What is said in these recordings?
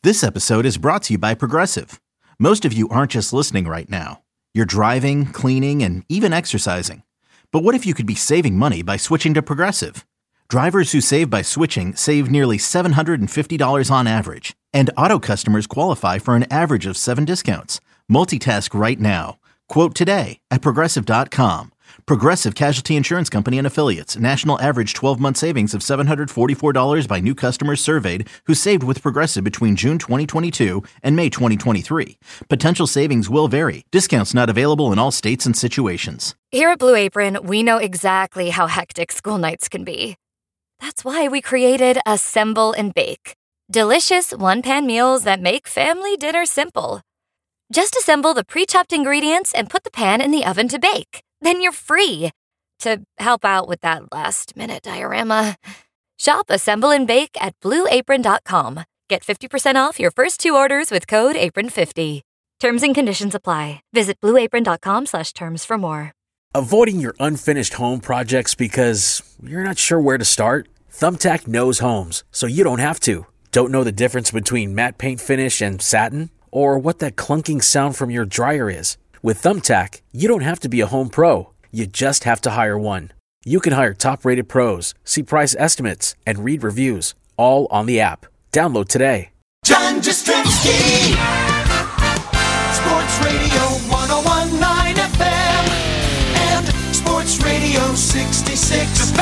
This episode is brought to you by Progressive. Most of you aren't just listening right now. You're driving, cleaning, and even exercising. But what if you could be saving money by switching to Progressive? Drivers who save by switching save nearly $750 on average. And auto customers qualify for an average of 7 discounts. Multitask right now. Quote today at Progressive.com. Progressive Casualty Insurance Company and Affiliates. National average 12-month savings of $744 by new customers surveyed who saved with Progressive between June 2022 and May 2023. Potential savings will vary. Discounts not available in all states and situations. Here at Blue Apron, we know exactly how hectic school nights can be. That's why we created Assemble and Bake. Delicious one-pan meals that make family dinner simple. Just assemble the pre-chopped ingredients and put the pan in the oven to bake. Then you're free to help out with that last-minute diorama. Shop Assemble and Bake at BlueApron.com. Get 50% off your first 2 orders with code APRON50. Terms and conditions apply. Visit BlueApron.com/terms for more. Avoiding your unfinished home projects because you're not sure where to start? Thumbtack knows homes, so you don't have to. Don't know the difference between matte paint finish and satin? Or what that clunking sound from your dryer is? With Thumbtack, you don't have to be a home pro. You just have to hire one. You can hire top-rated pros, see price estimates, and read reviews, all on the app. Download today. John Jastrzemski, Sports Radio 101.9 FM, and Sports Radio 66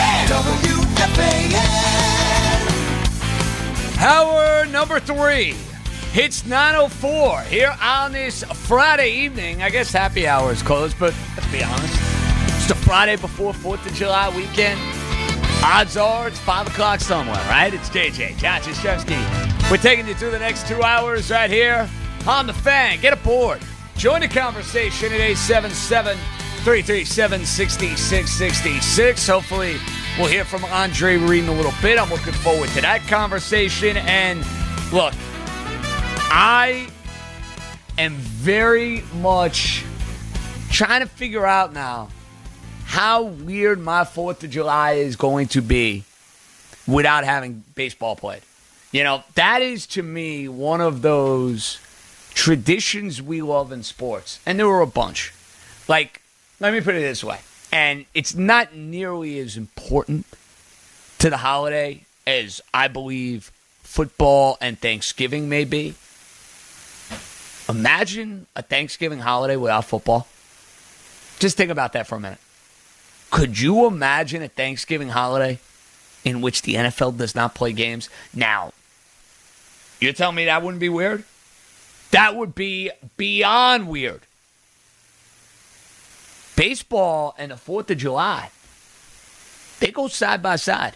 WFAN. Hour number 3. Hits 9:04 here on this Friday evening. I guess happy hour is closed, but let's be honest. It's the Friday before 4th of July weekend. Odds are it's 5 o'clock somewhere, right? It's JJ, John Jastrzemski. We're taking you through the next 2 hours right here on The Fan. Get aboard. Join the conversation at 877-337-6666. Hopefully we'll hear from Andre Reed in a little bit. I'm looking forward to that conversation. And look, I am very much trying to figure out now how weird my 4th of July is going to be without having baseball played. You know, that is to me one of those traditions we love in sports. And there were a bunch. Like, let me put it this way. And it's not nearly as important to the holiday as I believe football and Thanksgiving may be. Imagine a Thanksgiving holiday without football. Just think about that for a minute. Could you imagine a Thanksgiving holiday in which the NFL does not play games? Now, you're telling me that wouldn't be weird? That would be beyond weird. Baseball and the 4th of July, they go side by side.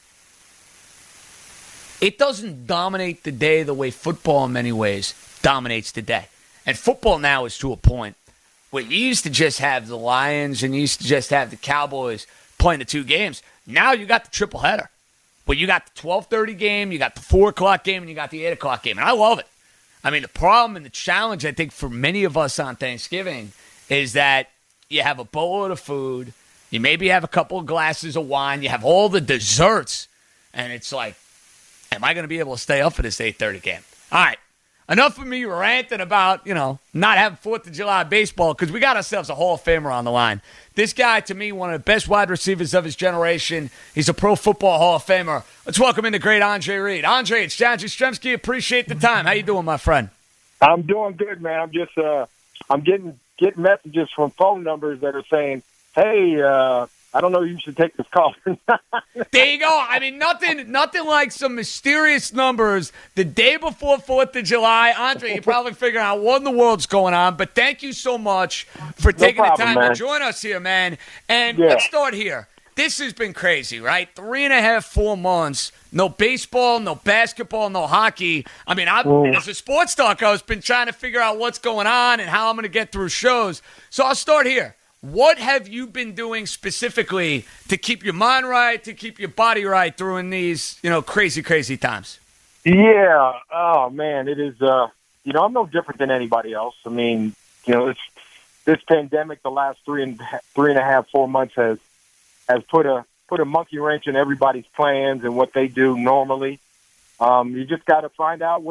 It doesn't dominate the day the way football in many ways dominates the day. And football now is to a point where you used to just have the Lions and you used to just have the Cowboys playing the 2 games. Now you got the triple header. But you got the 12:30 game, you got the 4 o'clock game, and you got the 8 o'clock game. And I love it. I mean, the problem and the challenge, I think, for many of us on Thanksgiving is that you have a boatload of food, you maybe have a couple of glasses of wine, you have all the desserts, and it's like, am I going to be able to stay up for this 8:30 game? All right. Enough of me ranting about, not having 4th of July baseball because we got ourselves a Hall of Famer on the line. This guy, to me, one of the best wide receivers of his generation. He's a Pro Football Hall of Famer. Let's welcome in the great Andre Reed. Andre, it's John Jastrzemski. Appreciate the time. How you doing, my friend? I'm doing good, man. I'm just I'm getting messages from phone numbers that are saying, hey, I don't know if you should take this call. There you go. I mean, nothing like some mysterious numbers the day before 4th of July. Andre, you're probably figuring out what in the world's going on, but thank you so much for taking the time to join us here, man. And let's start here. This has been crazy, right? 3.5, 4 months, no baseball, no basketball, no hockey. I mean, as a sports talk, I've been trying to figure out what's going on and how I'm going to get through shows. So I'll start here. What have you been doing specifically to keep your mind right, to keep your body right during these, crazy, crazy times? Yeah. Oh, man, it is, I'm no different than anybody else. I mean, this pandemic, the last 3.5, 4 months has put a monkey wrench in everybody's plans and what they do normally. You just got to find out what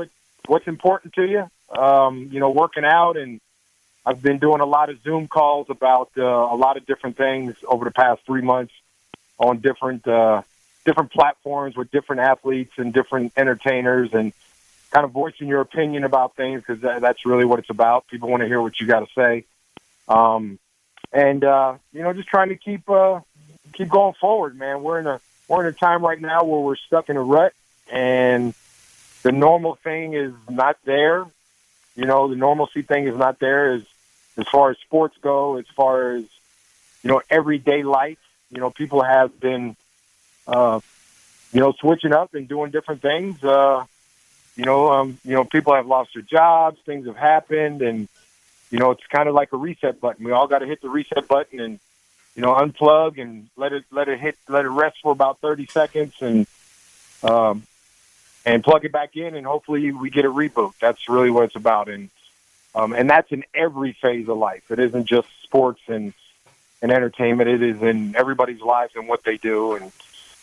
what's important to you. Working out, and I've been doing a lot of Zoom calls about a lot of different things over the past 3 months on different platforms with different athletes and different entertainers, and kind of voicing your opinion about things, because that's really what it's about. People want to hear what you got to say. Just trying to keep going forward, man. We're in a time right now where we're stuck in a rut, and the normal thing is not there. The normalcy thing is not there as far as sports go, as far as, everyday life. People have been, switching up and doing different things. People have lost their jobs, things have happened, and, it's kind of like a reset button. We all got to hit the reset button and, unplug and let it rest for about 30 seconds and plug it back in, and hopefully we get a reboot. That's really what it's about. And that's in every phase of life. It isn't just sports and entertainment. It is in everybody's lives and what they do. And,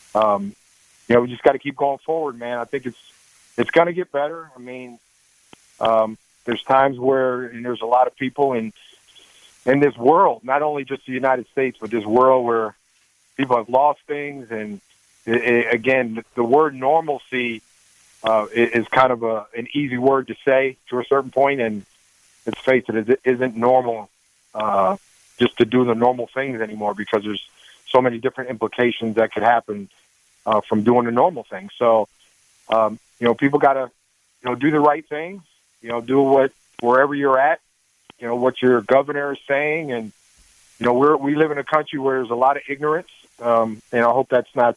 we just got to keep going forward, man. I think it's going to get better. I mean, there's times where, and there's a lot of people in this world, not only just the United States, but this world where people have lost things. And again, the word normalcy is kind of an easy word to say to a certain point, and let's face it isn't normal just to do the normal things anymore, because there's so many different implications that could happen from doing the normal thing. So, people got to, do the right things, do wherever you're at, what your governor is saying. And, we live in a country where there's a lot of ignorance. And I hope that's not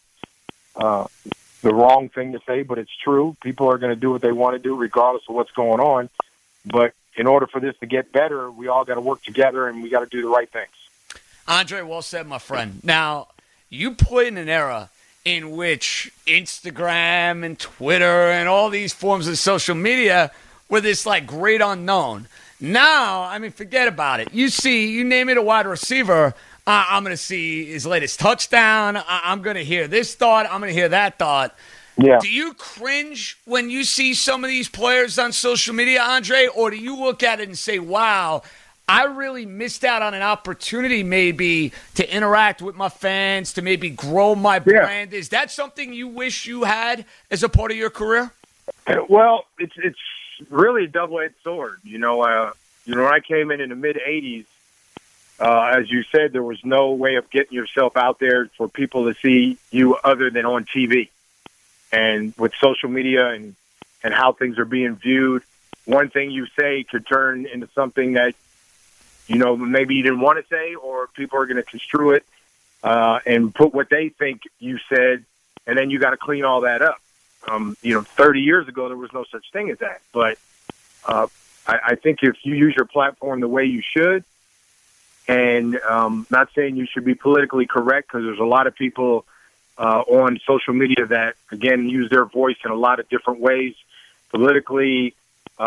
the wrong thing to say, but it's true. People are going to do what they want to do regardless of what's going on. But in order for this to get better, we all got to work together, and we got to do the right things. Andre, well said, my friend. Now, you play in an era in which Instagram and Twitter and all these forms of social media were this, great unknown. Now, I mean, forget about it. You name it a wide receiver, I'm going to see his latest touchdown. I'm going to hear this thought. I'm going to hear that thought. Yeah. Do you cringe when you see some of these players on social media, Andre, or do you look at it and say, wow, I really missed out on an opportunity maybe to interact with my fans, to maybe grow my brand? Is that something you wish you had as a part of your career? Well, it's really a double-edged sword. When I came in the mid-'80s, as you said, there was no way of getting yourself out there for people to see you other than on TV. And with social media and how things are being viewed, one thing you say could turn into something that, maybe you didn't want to say, or people are going to construe it and put what they think you said, and then you got to clean all that up. 30 years ago, there was no such thing as that. But I think if you use your platform the way you should, and not saying you should be politically correct, because there's a lot of people on social media that, again, use their voice in a lot of different ways, politically,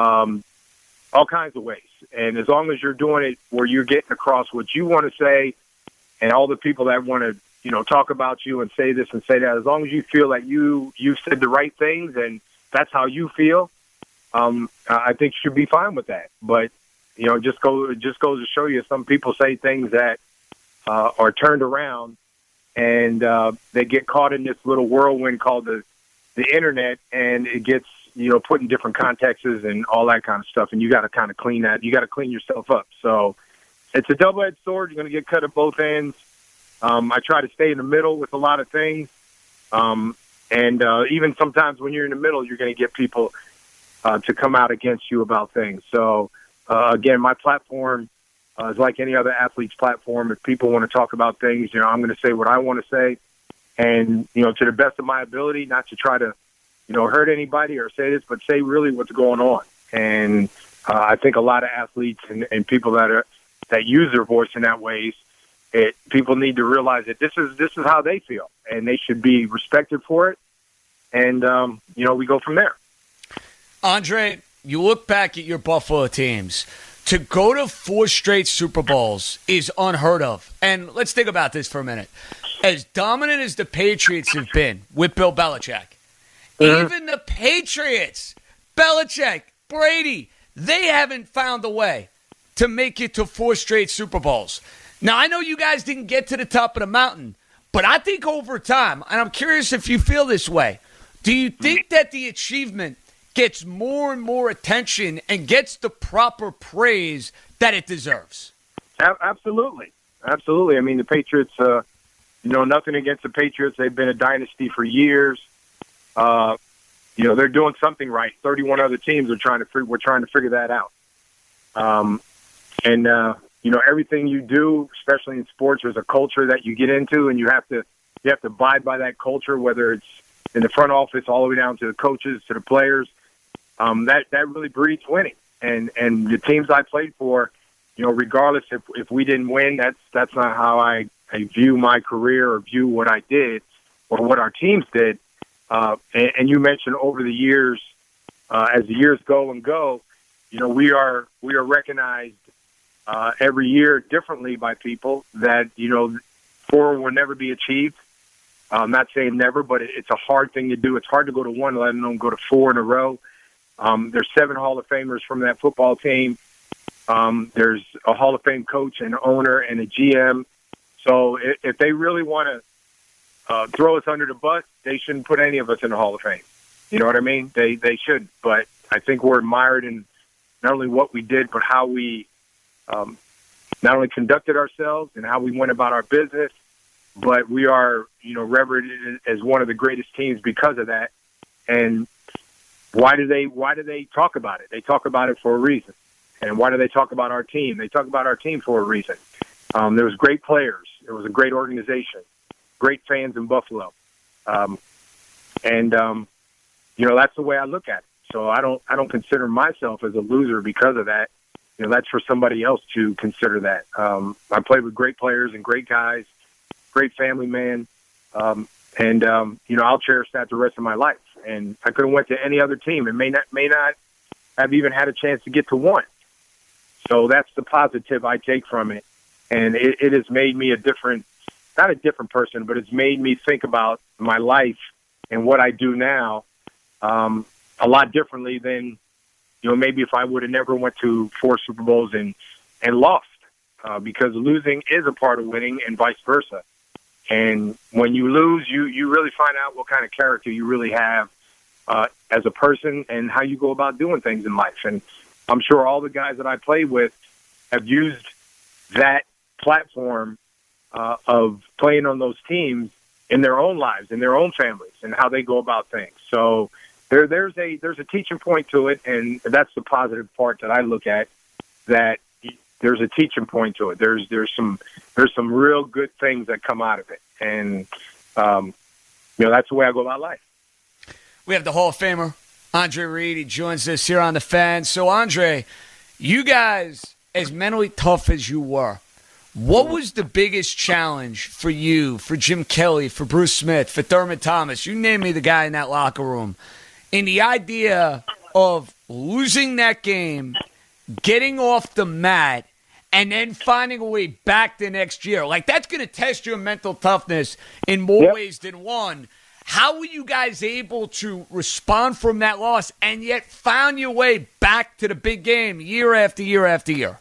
all kinds of ways. And as long as you're doing it where you're getting across what you want to say, and all the people that want to, talk about you and say this and say that, as long as you feel like you said the right things and that's how you feel, I think you should be fine with that. But, it just goes to show you, some people say things that are turned around, and they get caught in this little whirlwind called the internet, and it gets, put in different contexts and all that kind of stuff. And you got to kind of clean that. You got to clean yourself up. So it's a double-edged sword. You're going to get cut at both ends. I try to stay in the middle with a lot of things. Even sometimes when you're in the middle, you're going to get people to come out against you about things. So, again, my platform is like any other athlete's platform. If people want to talk about things, I'm going to say what I want to say. And, to the best of my ability, not to try to, hurt anybody or say this, but say really what's going on. And I think a lot of athletes and people that use their voice in that ways, people need to realize that this is how they feel, and they should be respected for it. And, we go from there. Andre, you look back at your Buffalo teams. To go to 4 straight Super Bowls is unheard of. And let's think about this for a minute. As dominant as the Patriots have been with Bill Belichick, even the Patriots Belichick, Brady, they haven't found a way to make it to 4 straight Super Bowls. Now, I know you guys didn't get to the top of the mountain, but I think over time, and I'm curious if you feel this way, do you think that the achievement gets more and more attention and gets the proper praise that it deserves? Absolutely. Absolutely. I mean, the Patriots, nothing against the Patriots. They've been a dynasty for years. They're doing something right. 31 other teams we're trying to figure that out. Everything you do, especially in sports, there's a culture that you get into, and you have to abide by that culture, whether it's in the front office all the way down to the coaches, to the players. That really breeds winning. And the teams I played for, regardless if we didn't win, that's not how I view my career or view what I did or what our teams did. And you mentioned over the years, as the years go and go, we are recognized every year differently by people that 4 will never be achieved. I'm not saying never, but it's a hard thing to do. It's hard to go to 1, let alone go to 4 in a row. There's 7 Hall of Famers from that football team. There's a Hall of Fame coach and owner and a GM. So if they really want to throw us under the bus, they shouldn't put any of us in the Hall of Fame. You know what I mean? They should. But I think we're admired in not only what we did, but how we not only conducted ourselves and how we went about our business, but we are, revered as one of the greatest teams because of that. And why do they talk about it? They talk about it for a reason. And why do they talk about our team? They talk about our team for a reason. There was great players. It was a great organization, great fans in Buffalo. That's the way I look at it. So I don't consider myself as a loser because of that. That's for somebody else to consider that. I played with great players and great guys, great family man. I'll cherish that the rest of my life. And I could have went to any other team and may not have even had a chance to get to 1. So that's the positive I take from it. And it has made me not a different person, but it's made me think about my life and what I do now a lot differently than, maybe if I would have never went to 4 Super Bowls and lost, because losing is a part of winning and vice versa. And when you lose, you really find out what kind of character you really have as a person and how you go about doing things in life. And I'm sure all the guys that I played with have used that platform of playing on those teams in their own lives, in their own families, and how they go about things. So there's a teaching point to it, and that's the positive part that I look at, that there's a teaching point to it. There's some real good things that come out of it. And, that's the way I go about life. We have the Hall of Famer, Andre Reed. He joins us here on The Fan. So, Andre, you guys, as mentally tough as you were, what was the biggest challenge for you, for Jim Kelly, for Bruce Smith, for Thurman Thomas? You name me the guy in that locker room. In the idea of losing that game, getting off the mat, and then finding a way back the next year. Like, that's going to test your mental toughness in more ways than one. How were you guys able to respond from that loss and yet found your way back to the big game year after year after year?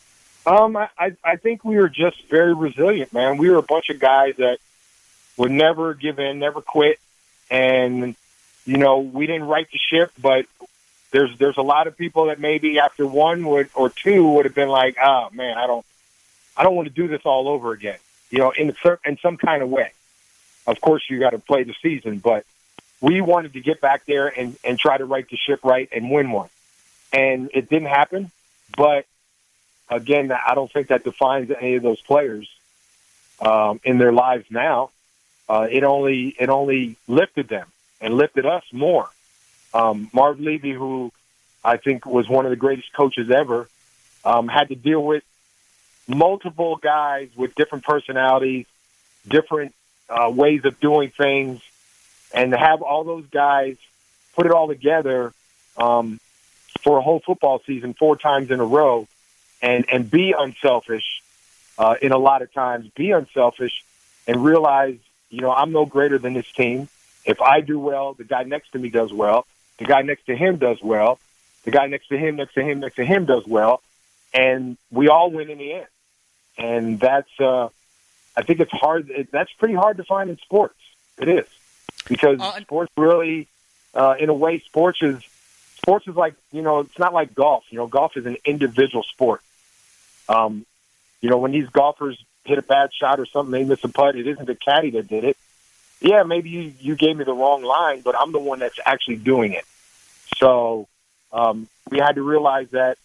I think we were just very resilient, man. We were a bunch of guys that would never give in, never quit. And, we didn't right the ship, but there's a lot of people that maybe after 1 or 2 would have been like, oh man, I don't want to do this all over again, in some kind of way. Of course you got to play the season, but we wanted to get back there and try to right the ship right and win one. And it didn't happen. But again, I don't think that defines any of those players in their lives now. It only lifted them and lifted us more. Marv Levy, who I think was one of the greatest coaches ever, had to deal with multiple guys with different personalities, different ways of doing things, and to have all those guys put it all together for a whole football season 4 times in a row and be unselfish in a lot of times, be unselfish and realize, I'm no greater than this team. If I do well, the guy next to me does well. The guy next to him does well. The guy next to him does well. And we all win in the end. And that's, I think it's hard. That's pretty hard to find in sports. It is. Because sports really, in a way, sports is like, it's not like golf. Golf is an individual sport. When these golfers hit a bad shot or something, they miss a putt, it isn't the caddy that did it. Yeah, maybe you gave me the wrong line, but I'm the one that's actually doing it. So we had to realize that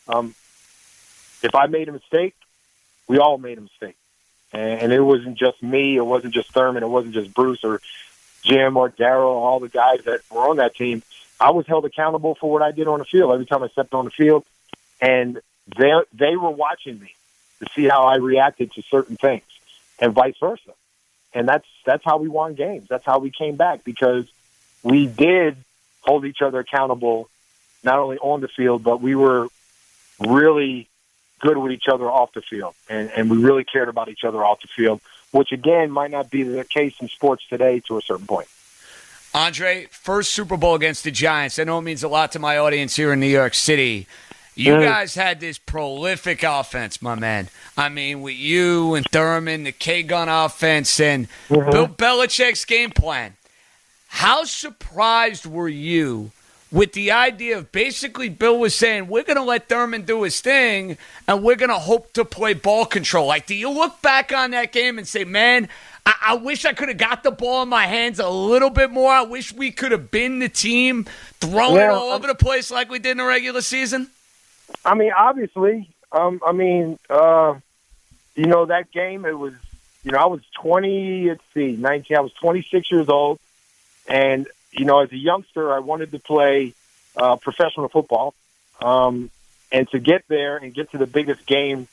if I made a mistake, we all made a mistake. And it wasn't just me, it wasn't just Thurman, it wasn't just Bruce or Jim or Darryl, all the guys that were on that team. I was held accountable for what I did on the field every time I stepped on the field, and they were watching me to see how I reacted to certain things, and vice versa. And that's how we won games. That's how we came back, because we did hold each other accountable, not only on the field, but we were really good with each other off the field, and we really cared about each other off the field, which, again, might not be the case in sports today to a certain point. Andre, first Super Bowl against the Giants. I know it means a lot to my audience here in New York City. You guys had this prolific offense, my man. I mean, with you and Thurman, the K-Gun offense, and Bill Belichick's game plan. How surprised were you with the idea of basically Bill was saying, we're going to let Thurman do his thing, and we're going to hope to play ball control? Like, do you look back on that game and say, man, I wish I could have got the ball in my hands a little bit more. I wish we could have been the team throwing it all over the place like we did in the regular season? I mean, obviously, that game, it was, I was 19, I was 26 years old. And, as a youngster, I wanted to play professional football. And to get there and get to the biggest game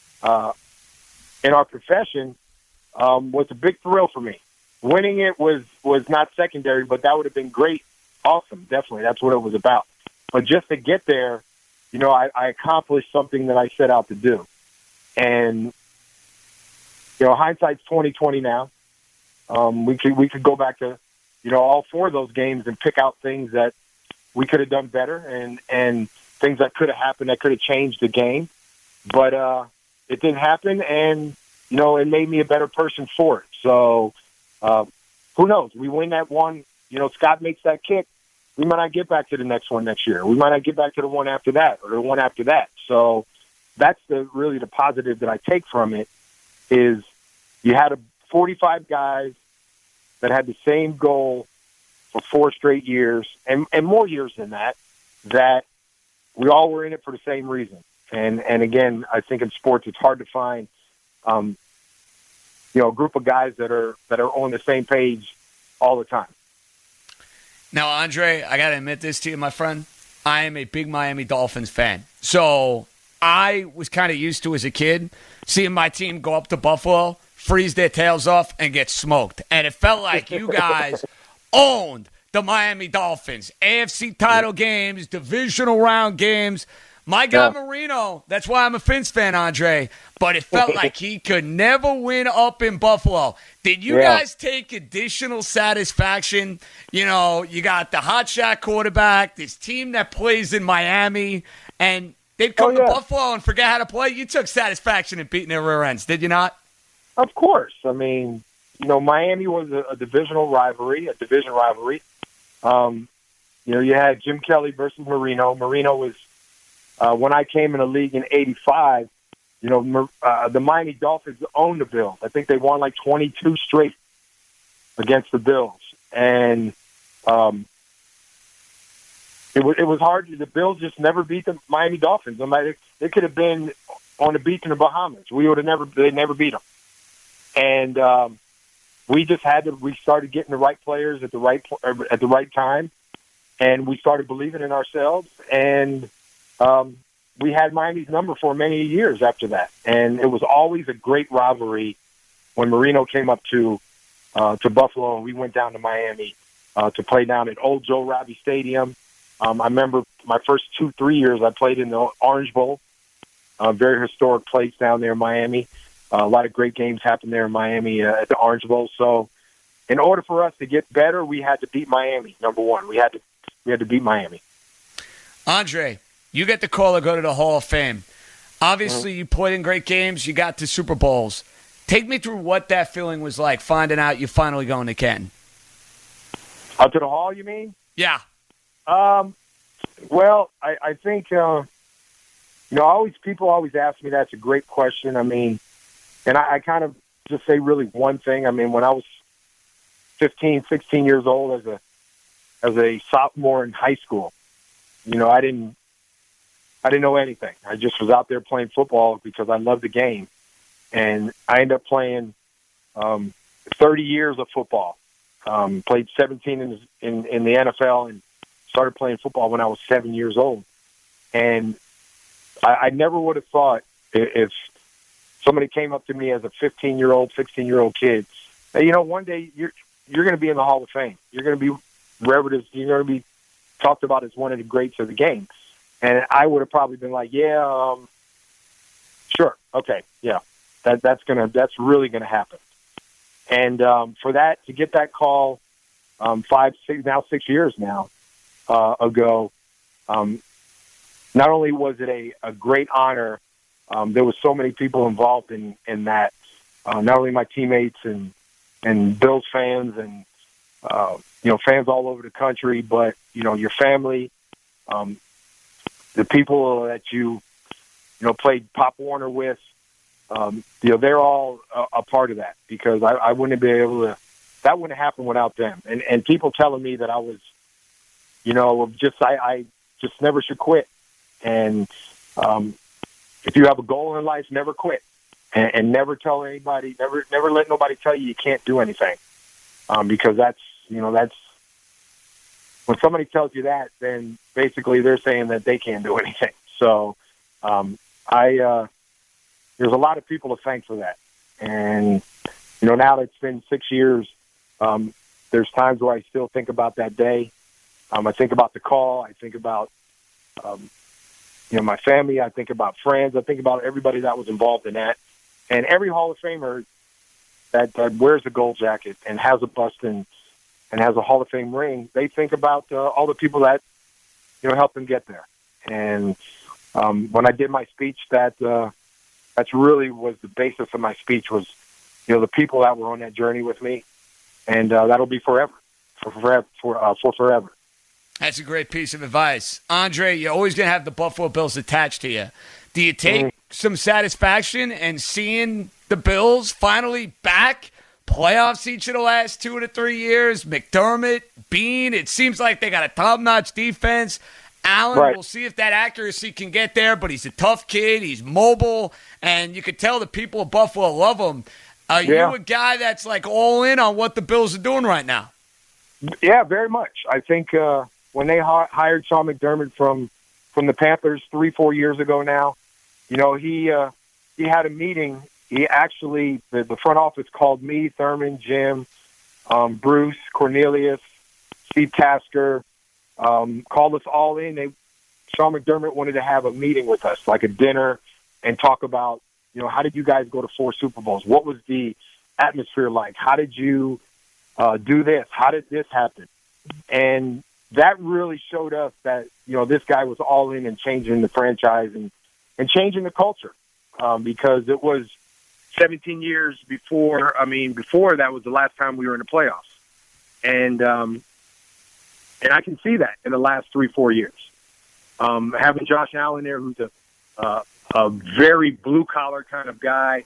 in our profession was a big thrill for me. Winning it was not secondary, but that would have been great. Awesome, definitely. That's what it was about. But just to get there, I accomplished something that I set out to do. And, hindsight's 20/20 now. We could go back to, all four of those games and pick out things that we could have done better and things that could have happened that could have changed the game. But it didn't happen, and, it made me a better person for it. So who knows? We win that one. Scott makes that kick. We might not get back to the next one next year. We might not get back to the one after that or the one after that. So that's really the positive that I take from it is you had 45 guys that had the same goal for 4 straight years and more years than that we all were in it for the same reason. And again, I think in sports it's hard to find, a group of guys that are on the same page all the time. Now, Andre, I got to admit this to you, my friend. I am a big Miami Dolphins fan. So I was kind of used to, as a kid, seeing my team go up to Buffalo, freeze their tails off, and get smoked. And it felt like you guys owned the Miami Dolphins. AFC title games, divisional round games. My guy Marino, that's why I'm a Fins fan, Andre, but it felt like he could never win up in Buffalo. Did you guys take additional satisfaction? You got the hotshot quarterback, this team that plays in Miami, and they'd come to Buffalo and forget how to play. You took satisfaction in beating their rear ends, did you not? Of course. I mean, Miami was a division rivalry. You had Jim Kelly versus Marino. Marino was, when I came in the league in '85, the Miami Dolphins owned the Bills. I think they won like 22 straight against the Bills. And it was hard. The Bills just never beat the Miami Dolphins. They could have been on the beach in the Bahamas. They never beat them. And we started getting the right players at the right time, and we started believing in ourselves, and we had Miami's number for many years after that. And it was always a great rivalry when Marino came up to Buffalo and we went down to Miami to play down at Old Joe Robbie Stadium. I remember my first 2-3 years I played in the Orange Bowl, a very historic place down there in Miami. A lot of great games happened there in Miami at the Orange Bowl. So in order for us to get better, we had to beat Miami, number one. We had to we had to beat Miami. Andre, you get the call to go to the Hall of Fame. Obviously, you played in great games. You got to Super Bowls. Take me through what that feeling was like, finding out you're finally going to Canton. Up to the Hall, you mean? Yeah. Well, I think, people always ask me that. It's a great question. I mean, and I kind of just say really one thing. I mean, when I was 15, 16 years old as a sophomore in high school, I didn't know anything. I just was out there playing football because I loved the game. And I ended up playing 30 years of football. Played 17 in the NFL and started playing football when I was 7 years old. And I never would have thought if somebody came up to me as a 15-year-old, 16-year-old kid, hey, one day you're going to be in the Hall of Fame. You're going to be wherever it is. You're going to be talked about as one of the greats of the game. And I would have probably been like, yeah, sure, okay, yeah, that's really gonna happen. And to get that call 6 years now ago, not only was it a great honor, there was so many people involved in that. Not only my teammates and Bills fans and fans all over the country, but your family. The people that you played Pop Warner with, they're all a part of that because I wouldn't be able to. That wouldn't happen without them. And people telling me that I was, I just never should quit. And if you have a goal in life, never quit, and never tell anybody, never let nobody tell you can't do anything, because that's when somebody tells you that, then basically they're saying that they can't do anything. So there's a lot of people to thank for that. And, now that it's been 6 years, there's times where I still think about that day. I think about the call. I think about, my family. I think about friends. I think about everybody that was involved in that. And every Hall of Famer that wears a gold jacket and has a bust and has a Hall of Fame ring, they think about all the people that, helped them get there. And when I did my speech, that's really was the basis of my speech was, the people that were on that journey with me. And that'll be forever, for forever. That's a great piece of advice. Andre, you're always going to have the Buffalo Bills attached to you. Do you take some satisfaction in seeing the Bills finally back? Playoffs each of the last 2 to 3 years. McDermott, Bean. It seems like they got a top-notch defense. Allen, right. We'll see if that accuracy can get there, but he's a tough kid. He's mobile, and you can tell the people of Buffalo love him. Are you a guy that's like all in on what the Bills are doing right now? Yeah, very much. I think when they hired Sean McDermott from the Panthers 3-4 years ago now, he had a meeting. He actually, the front office called me, Thurman, Jim, Bruce, Cornelius, Steve Tasker, called us all in. Sean McDermott wanted to have a meeting with us, like a dinner, and talk about, how did you guys go to 4 Super Bowls? What was the atmosphere like? How did you do this? How did this happen? And that really showed us that, this guy was all in and changing the franchise and changing the culture, because it was 17 years before that was the last time we were in the playoffs. And I can see that in the last 3-4 years. Having Josh Allen there, who's a very blue-collar kind of guy.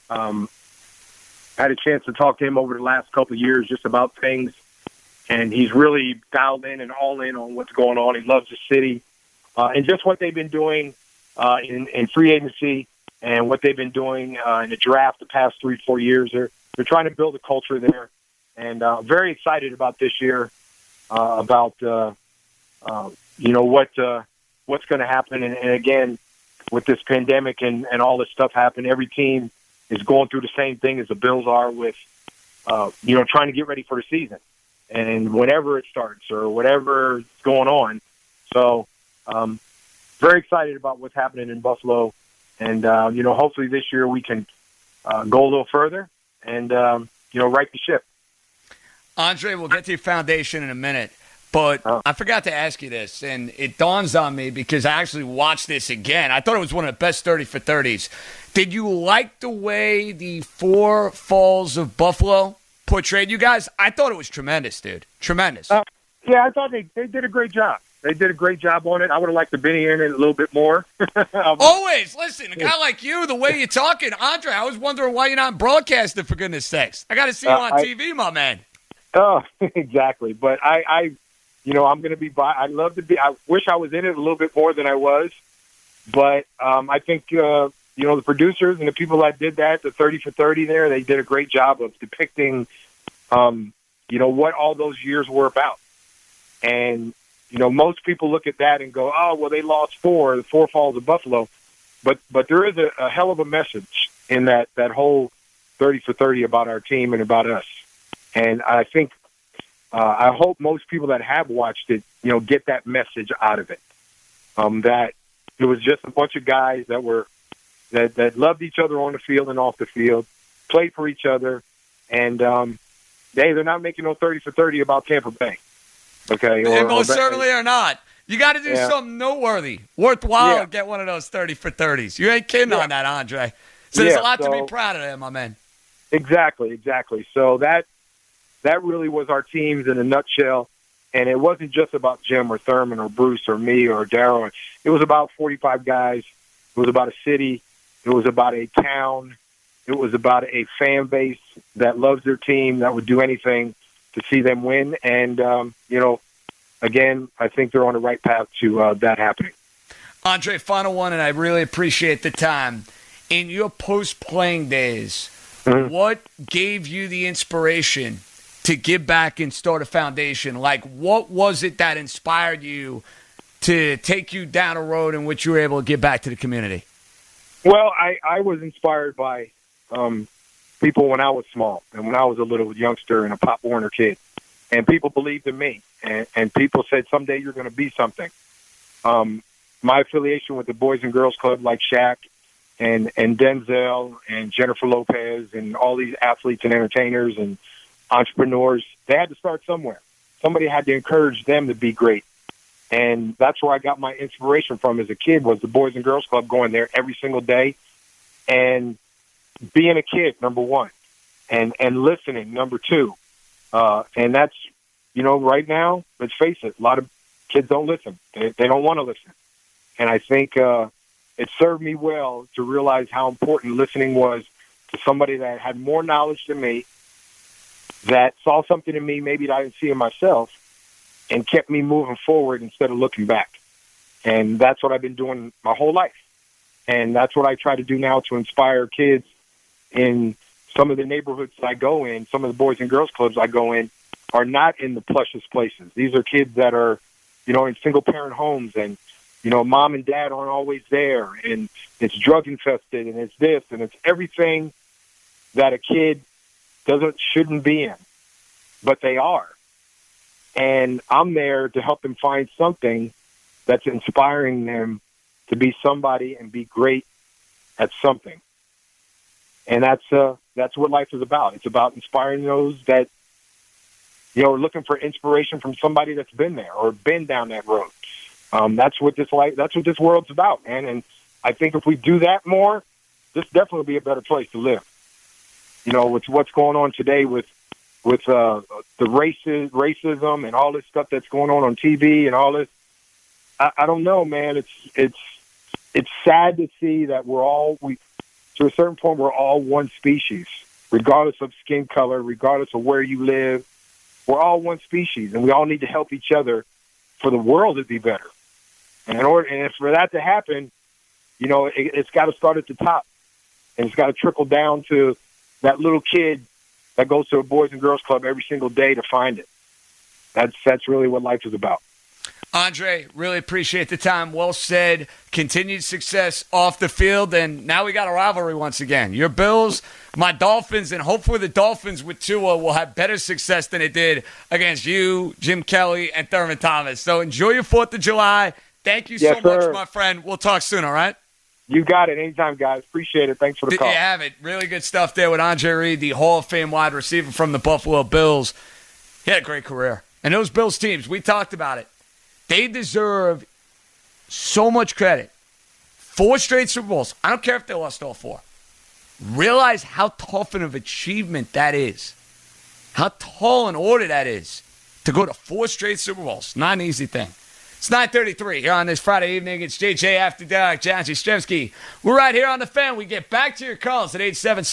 Had a chance to talk to him over the last couple of years just about things, and he's really dialed in and all in on what's going on. He loves the city. And just what they've been doing in free agency and what they've been doing in the draft the past 3-4 years. They're trying to build a culture there, and very excited about this year, about what's going to happen. And again, with this pandemic and all this stuff happening, every team is going through the same thing as the Bills are with, trying to get ready for the season and whenever it starts or whatever's going on. So, very excited about what's happening in Buffalo. And, hopefully this year we can go a little further and, right the ship. Andre, we'll get to your foundation in a minute. But I forgot to ask you this, and it dawns on me because I actually watched this again. I thought it was one of the best 30 for 30s. Did you like the way the Four Falls of Buffalo portrayed you guys? I thought it was tremendous, dude. Tremendous. Yeah, I thought they did a great job. They did a great job on it. I would have liked to been in it a little bit more. Always. Listen, a guy like you, the way you're talking, Andre, I was wondering why you're not broadcasting, for goodness sakes. I got to see you on TV, my man. Oh, exactly. But I'm going to be I'd love to be. I wish I was in it a little bit more than I was. But I think, the producers and the people that did that, the 30 for 30 there, they did a great job of depicting, what all those years were about. And, most people look at that and go, oh, well, they lost the Four Falls of Buffalo. But there is a hell of a message in that whole 30 for 30 about our team and about us. And I think, I hope most people that have watched it, get that message out of it. That it was just a bunch of guys that loved each other on the field and off the field, played for each other, and they're not making no 30 for 30 about Tampa Bay. Okay, they most certainly are not. You got to do something noteworthy, worthwhile, to get one of those 30 for 30s. You ain't kidding on that, Andre. So there's a lot to be proud of there, my man. Exactly. So that really was our teams in a nutshell. And it wasn't just about Jim or Thurman or Bruce or me or Darryl. It was about 45 guys. It was about a city. It was about a town. It was about a fan base that loves their team, that would do anything to see them win. And, again, I think they're on the right path to that happening. Andre, final one, and I really appreciate the time. In your post-playing days, what gave you the inspiration to give back and start a foundation? Like, what was it that inspired you to take you down a road in which you were able to give back to the community? Well, I was inspired by people when I was small and when I was a little youngster and a Pop Warner kid. And people believed in me. And people said, someday you're going to be something. My affiliation with the Boys and Girls Club like Shaq and Denzel and Jennifer Lopez and all these athletes and entertainers and entrepreneurs, they had to start somewhere. Somebody had to encourage them to be great. And that's where I got my inspiration from as a kid, was the Boys and Girls Club, going there every single day and being a kid, number one, and listening, number two. And that's, right now, let's face it, a lot of kids don't listen. They don't want to listen. And I think it served me well to realize how important listening was to somebody that had more knowledge than me, that saw something in me maybe that I didn't see in myself, and kept me moving forward instead of looking back. And that's what I've been doing my whole life. And that's what I try to do now to inspire kids in some of the neighborhoods I go in. Some of the Boys and Girls Clubs I go in are not in the plushest places. These are kids that are, in single-parent homes, and, mom and dad aren't always there, and it's drug-infested, and it's this, and it's everything that a kid shouldn't be in, but they are. And I'm there to help them find something that's inspiring them to be somebody and be great at something. And that's what life is about. It's about inspiring those that, are looking for inspiration from somebody that's been there or been down that road. That's what this world's about, man. And I think if we do that more, this definitely will be a better place to live. With what's going on today with the racism and all this stuff that's going on TV and all this, I don't know, man. It's sad to see that to a certain point, we're all one species, regardless of skin color, regardless of where you live. We're all one species, and we all need to help each other for the world to be better. And for that to happen, it's got to start at the top, and it's got to trickle down to that little kid that goes to a Boys and Girls Club every single day to find it. That's really what life is about. Andre, really appreciate the time. Well said. Continued success off the field, and now we got a rivalry once again. Your Bills, my Dolphins, and hopefully the Dolphins with Tua will have better success than it did against you, Jim Kelly, and Thurman Thomas. So enjoy your 4th of July. Thank you so much, my friend. We'll talk soon, all right? You got it. Anytime, guys. Appreciate it. Thanks for the call. There you have it. Really good stuff there with Andre Reed, the Hall of Fame wide receiver from the Buffalo Bills. He had a great career. And those Bills teams, we talked about it. They deserve so much credit. 4 straight Super Bowls. I don't care if they lost all 4. Realize how tough of an achievement that is. How tall an order that is to go to 4 straight Super Bowls. Not an easy thing. It's 9:33 here on this Friday evening. It's JJ After Dark, John Jastremski. We're right here on the Fan. We get back to your calls at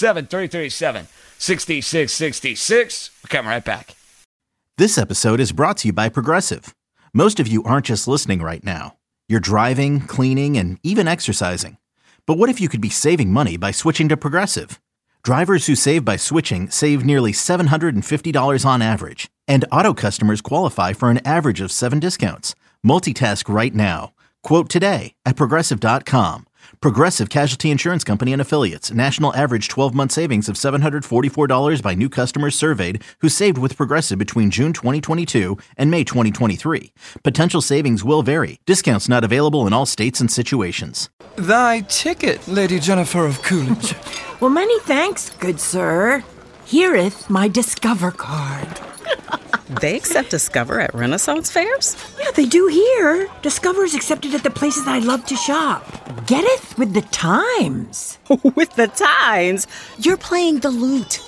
877-337-6666. We're coming right back. This episode is brought to you by Progressive. Most of you aren't just listening right now. You're driving, cleaning, and even exercising. But what if you could be saving money by switching to Progressive? Drivers who save by switching save nearly $750 on average. And auto customers qualify for an average of 7 discounts. Multitask right now. Quote today at Progressive.com. Progressive Casualty Insurance Company and Affiliates. National average 12-month savings of $744 by new customers surveyed who saved with Progressive between June 2022 and May 2023. Potential savings will vary. Discounts not available in all states and situations. Thy ticket, Lady Jennifer of Coolidge. Well, many thanks, good sir. Here'th my Discover card. They accept Discover at Renaissance fairs? Yeah, they do here. Discover's accepted at the places I love to shop. Getteth with the times. With the times? You're playing the lute.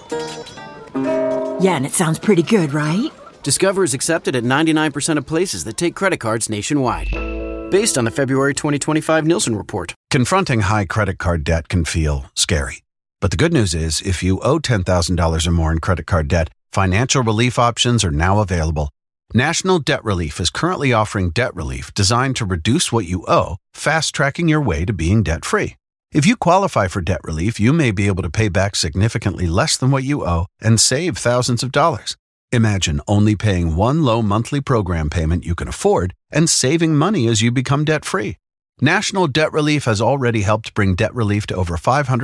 Yeah, and it sounds pretty good, right? Discover is accepted at 99% of places that take credit cards nationwide. Based on the February 2025 Nielsen report. Confronting high credit card debt can feel scary. But the good news is, if you owe $10,000 or more in credit card debt, financial relief options are now available. National Debt Relief is currently offering debt relief designed to reduce what you owe, fast-tracking your way to being debt-free. If you qualify for debt relief, you may be able to pay back significantly less than what you owe and save thousands of dollars. Imagine only paying one low monthly program payment you can afford and saving money as you become debt-free. National Debt Relief has already helped bring debt relief to over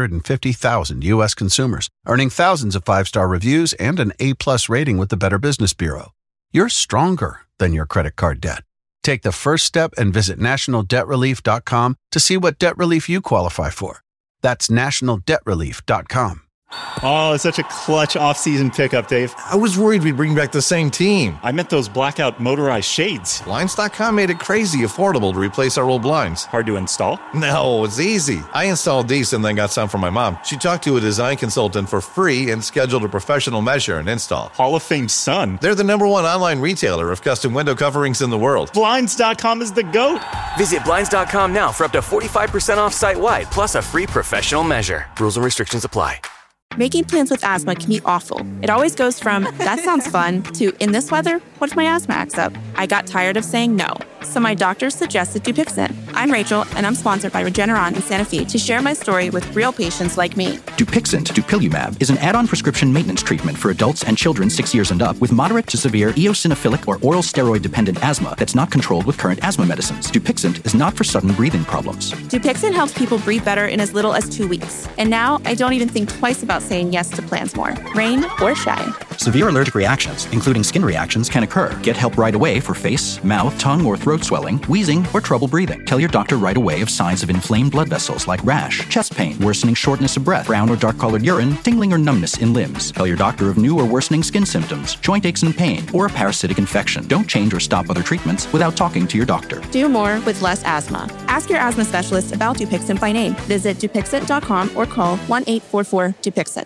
550,000 U.S. consumers, earning thousands of 5-star reviews and an A-plus rating with the Better Business Bureau. You're stronger than your credit card debt. Take the first step and visit nationaldebtrelief.com to see what debt relief you qualify for. That's nationaldebtrelief.com. Oh, it's such a clutch off-season pickup, Dave. I was worried we'd bring back the same team. I meant those blackout motorized shades. Blinds.com made it crazy affordable to replace our old blinds. Hard to install? No, it's easy. I installed these and then got some for my mom. She talked to a design consultant for free and scheduled a professional measure and install. Hall of Fame son. They're the #1 online retailer of custom window coverings in the world. Blinds.com is the GOAT. Visit Blinds.com now for up to 45% off site-wide, plus a free professional measure. Rules and restrictions apply. Making plans with asthma can be awful. It always goes from, that sounds fun, to, in this weather, what if my asthma acts up? I got tired of saying no, so my doctor suggested Dupixent. I'm Rachel, and I'm sponsored by Regeneron in Santa Fe to share my story with real patients like me. Dupixent, dupilumab, is an add-on prescription maintenance treatment for adults and children 6 years and up with moderate to severe eosinophilic or oral steroid-dependent asthma that's not controlled with current asthma medicines. Dupixent is not for sudden breathing problems. Dupixent helps people breathe better in as little as 2 weeks. And now, I don't even think twice about saying yes to plans more, rain or shine. Severe allergic reactions, including skin reactions, can occur. Get help right away for face, mouth, tongue, or throat swelling, wheezing, or trouble breathing. Tell your doctor right away of signs of inflamed blood vessels like rash, chest pain, worsening shortness of breath, brown or dark-colored urine, tingling or numbness in limbs. Tell your doctor of new or worsening skin symptoms, joint aches and pain, or a parasitic infection. Don't change or stop other treatments without talking to your doctor. Do more with less asthma. Ask your asthma specialist about Dupixent by name. Visit Dupixent.com or call 1-844-DUPIXENT.